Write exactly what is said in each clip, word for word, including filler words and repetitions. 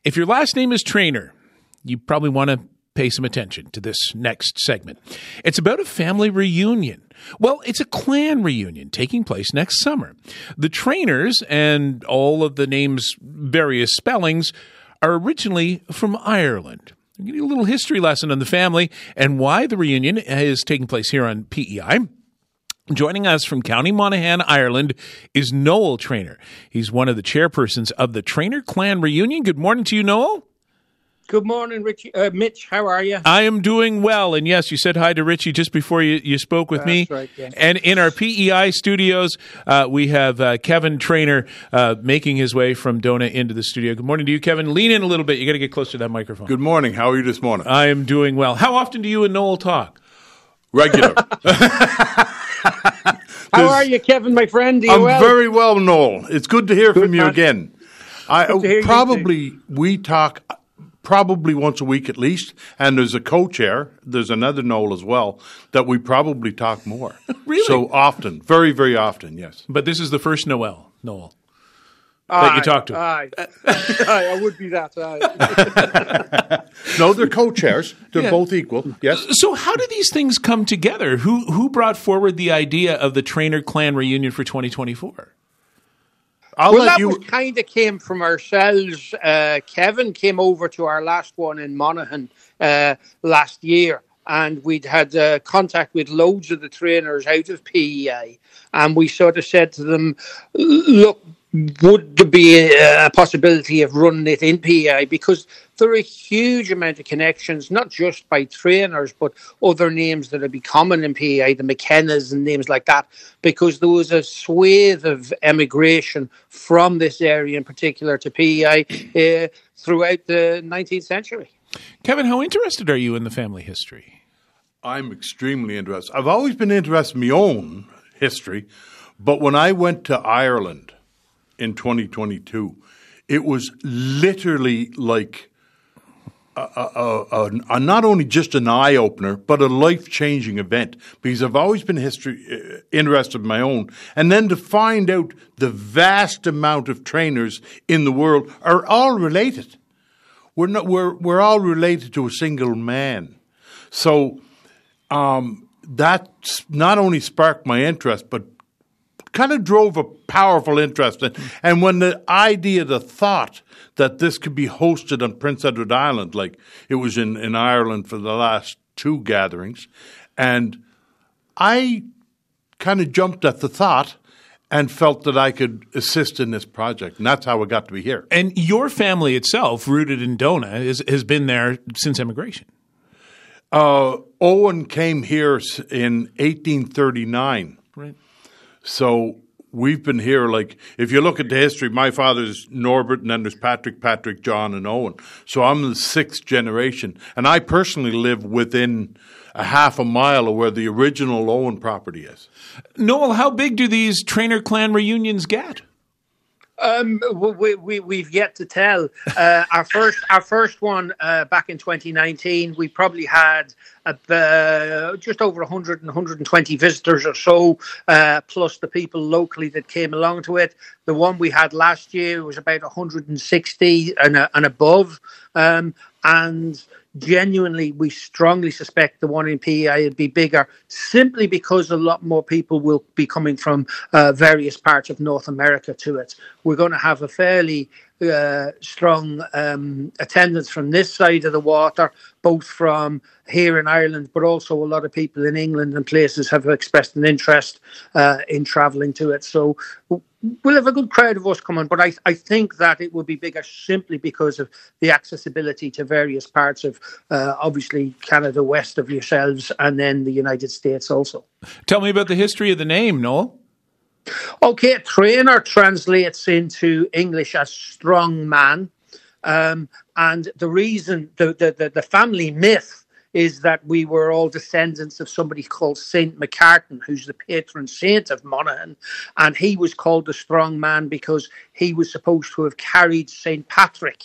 If your last name is Trainer, you probably want to pay some attention to this next segment. It's about a family reunion. Well, it's a clan reunion taking place next summer. The Trainers and all of the names' various spellings are originally from Ireland. I'm getting a little history lesson on the family and why the reunion is taking place here on P E I. Joining us from County Monaghan, Ireland, is Noel Trainer. He's one of the chairpersons of the Trainer Clan Reunion. Good morning to you, Noel. Good morning, Richie. Uh, Mitch. How are you? I am doing well. And yes, you said hi to Richie just before you, you spoke with That's me. right, yes. And in our P E I studios, uh, we have uh, Kevin Trainer uh, making his way from Donagh into the studio. Good morning to you, Kevin. Lean in a little bit. You got to get close to that microphone. Good morning. How are you this morning? I am doing well. How often do you and Noel talk? Regular. How are you, Kevin, my friend? Are you I'm well? very well, Noel. It's good to hear Good, from you man. again. I Good to hear you probably we talk probably once a week at least, and there's a co-chair. There's another Noel as well that we probably talk more. Really? So often, very, very often. Yes. But this is the first Noel, Noel, Aye, that you talk to. Aye. Aye, I would be that. Aye. No, they're co-chairs. They're Yeah. both equal. Yes. So how do these things come together? Who who brought forward the idea of the Trainer Clan Reunion for twenty twenty-four? I'll Well, let that you. was kind of came from ourselves. Uh, Kevin came over to our last one in Monaghan uh, last year, and we'd had uh, contact with loads of the trainers out of P E I, and we sort of said to them, look, would there be a, a possibility of running it in P E I? Because there are a huge amount of connections, not just by trainers, but other names that would be common in P E I, the McKennas and names like that, because there was a swathe of emigration from this area in particular to P E I uh, throughout the nineteenth century. Kevin, how interested are you in the family history? I'm extremely interested. I've always been interested in my own history, but when I went to Ireland in twenty twenty-two, it was literally like a, a, a, a, not only just an eye-opener, but a life-changing event, because I've always been history uh, interested in my own. And then to find out the vast amount of trainers in the world are all related. We're not, we're, we're all related to a single man. So um, that not only sparked my interest, but kind of drove a powerful interest. And, and when the idea, the thought that this could be hosted on Prince Edward Island, like it was in, in Ireland for the last two gatherings, and I kind of jumped at the thought and felt that I could assist in this project. And that's how it got to be here. And your family itself, rooted in Donagh, is, has been there since immigration. Uh, Owen came here in eighteen thirty-nine. Right. So we've been here, like, if you look at the history, my father's Norbert, and then there's Patrick, Patrick, John, and Owen. So I'm the sixth generation. And I personally live within a half a mile of where the original Owen property is. Noel, how big do these Trainer Clan reunions get? Um, we, we, we've yet to tell. Uh, our first our first one uh, back in twenty nineteen, we probably had uh, just over one hundred and one hundred twenty visitors or so, uh, plus the people locally that came along to it. The one we had last year was about one hundred sixty and, uh, and above. Um, and genuinely, we strongly suspect the one in P E I will be bigger, simply because a lot more people will be coming from uh, various parts of North America to it. We're going to have a fairly uh, strong um, attendance from this side of the water, both from here in Ireland, but also a lot of people in England and places have expressed an interest uh, in travelling to it. So we'll have a good crowd of us coming, but I, I think that it will be bigger simply because of the accessibility to various parts of, uh, obviously, Canada west of yourselves, and then the United States also. Tell me about the history of the name, Noel. Okay, trainer translates into English as strong man. Um, and the reason, the, the, the, the family myth is that we were all descendants of somebody called Saint McCartan, who's the patron saint of Monaghan. And he was called the strong man because he was supposed to have carried Saint Patrick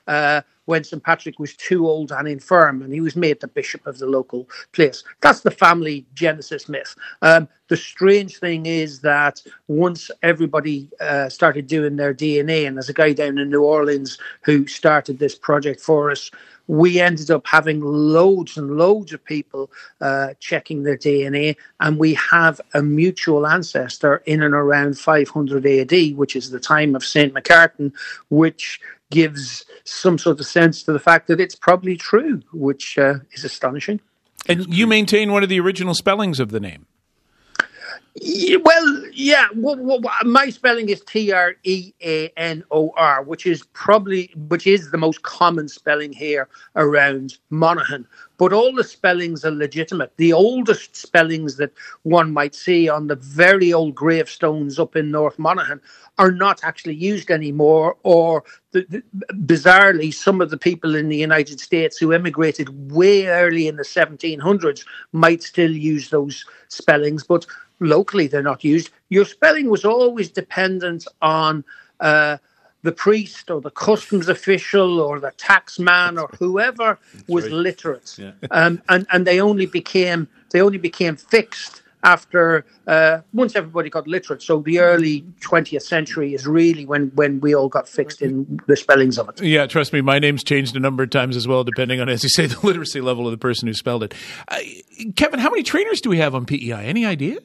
uh, when Saint Patrick was too old and infirm, and he was made the bishop of the local place. That's the family genesis myth. Um, the strange thing is that once everybody uh, started doing their D N A, and there's a guy down in New Orleans who started this project for us, we ended up having loads and loads of people uh, checking their D N A, and we have a mutual ancestor in and around five hundred A D, which is the time of Saint Macartan, which gives some sort of sense to the fact that it's probably true, which uh, is astonishing. And you maintain one of the original spellings of the name. Yeah, well, yeah, well, well, my spelling is T R E A N O R, which is probably, which is the most common spelling here around Monaghan. But all the spellings are legitimate. The oldest spellings that one might see on the very old gravestones up in North Monaghan are not actually used anymore, or the, the, bizarrely, some of the people in the United States who emigrated way early in the seventeen hundreds might still use those spellings, but locally they're not used. Your spelling was always dependent on uh, the priest or the customs official or the taxman or whoever was right. literate, yeah. um, and and they only became they only became fixed after uh, once everybody got literate. So the early twentieth century is really when when we all got fixed in the spellings of it. Yeah, trust me, my name's changed a number of times as well, depending on, as you say, the literacy level of the person who spelled it. Uh, Kevin, how many trainers do we have on P E I? Any idea?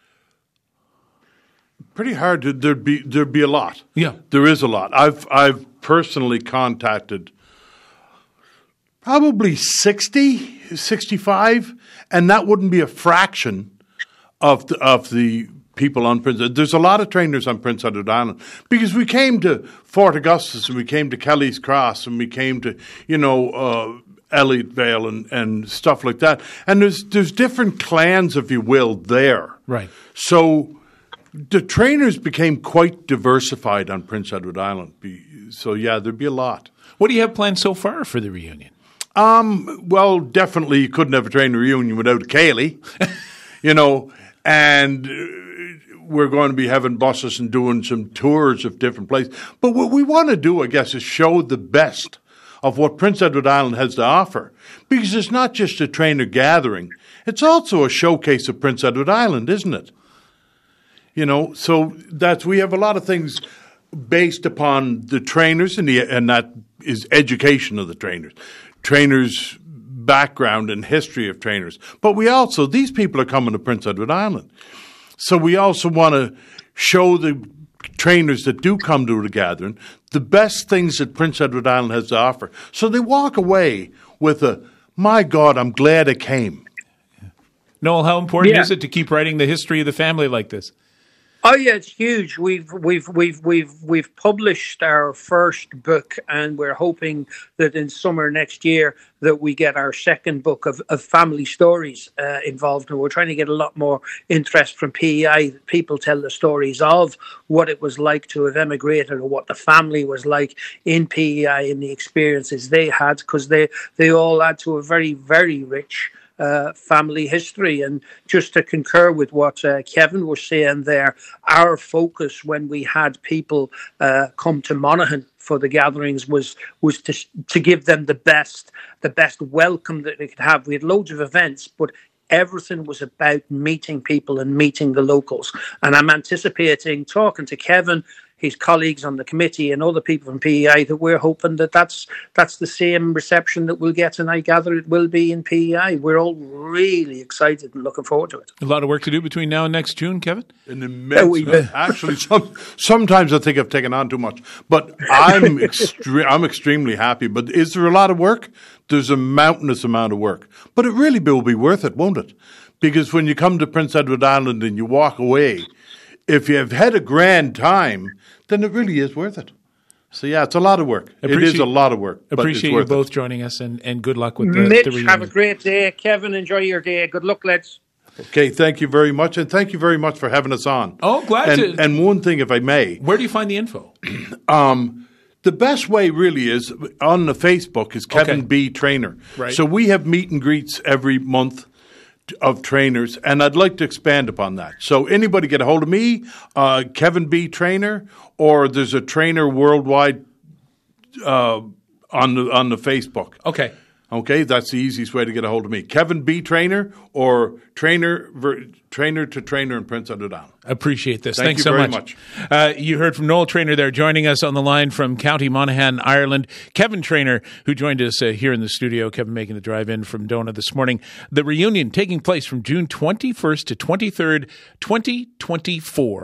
Pretty hard to there'd be there'd be a lot. Yeah, there is a lot. I've I've personally contacted probably sixty, sixty-five, and that wouldn't be a fraction of the, of the people on Prince. There's a lot of trainers on Prince Edward Island because we came to Fort Augustus and we came to Kelly's Cross and we came to you know uh, Elliott Vale and, and stuff like that. And there's there's different clans, if you will, there. Right. So the trainers became quite diversified on Prince Edward Island. So, yeah, there'd be a lot. What do you have planned so far for the reunion? Um, well, definitely you couldn't have a trainer reunion without a Cayley, you know, and we're going to be having buses and doing some tours of different places. But what we want to do, I guess, is show the best of what Prince Edward Island has to offer. Because it's not just a trainer gathering. It's also a showcase of Prince Edward Island, isn't it? You know, so that's we have a lot of things based upon the trainers, and the and that is education of the trainers, trainers' background and history of trainers. But we also these people are coming to Prince Edward Island, so we also want to show the trainers that do come to the gathering the best things that Prince Edward Island has to offer. So they walk away with a, my God, I'm glad I came. Noel, how important yeah. is it to keep writing the history of the family like this? Oh yeah, it's huge. We've we've we've we've we've published our first book, and we're hoping that in summer next year that we get our second book of, of family stories uh, involved. And we're trying to get a lot more interest from P E I. People tell the stories of what it was like to have emigrated, or what the family was like in P E I and the experiences they had, because they they all add to a very very rich Uh, family history. And just to concur with what uh, Kevin was saying there, our focus when we had people uh, come to Monaghan for the gatherings was was to to give them the best the best welcome that they could have. We had loads of events, but everything was about meeting people and meeting the locals. And I'm anticipating talking to Kevin, his colleagues on the committee, and other people from P E I, that we're hoping that that's that's the same reception that we'll get, and I gather it will be in P E I. We're all really excited and looking forward to it. A lot of work to do between now and next June, Kevin? An immense. Yeah, actually, some, sometimes I think I've taken on too much, but I'm extre- I'm extremely happy. But is there a lot of work? There's a mountainous amount of work, but it really will be worth it, won't it? Because when you come to Prince Edward Island and you walk away, if you've had a grand time, then it really is worth it. So, yeah, it's a lot of work. It is a lot of work. Appreciate you both it. joining us, and, and good luck with the, Mitch, the reunion. have a great day. Kevin, enjoy your day. Good luck, lads. Okay, thank you very much, and thank you very much for having us on. Oh, glad and, to. And one thing, if I may. Where do you find the info? um, the best way really is on the Facebook is Kevin okay. B. Trainer. Right. So we have meet and greets every month of trainers, and I'd like to expand upon that. So anybody get a hold of me, uh, Kevin B. Trainer, or there's a trainer worldwide uh, on the on the Facebook. Okay. Okay, that's the easiest way to get a hold of me. Kevin B. Trainer or trainer ver, trainer to trainer in Prince Edward Island. Appreciate this. Thank Thanks you so very much. much. Uh, you heard from Noel Trainer there joining us on the line from County Monaghan, Ireland. Kevin Trainer, who joined us uh, here in the studio. Kevin making the drive in from Dona this morning. The reunion taking place from June twenty-first to twenty-third, twenty twenty-four.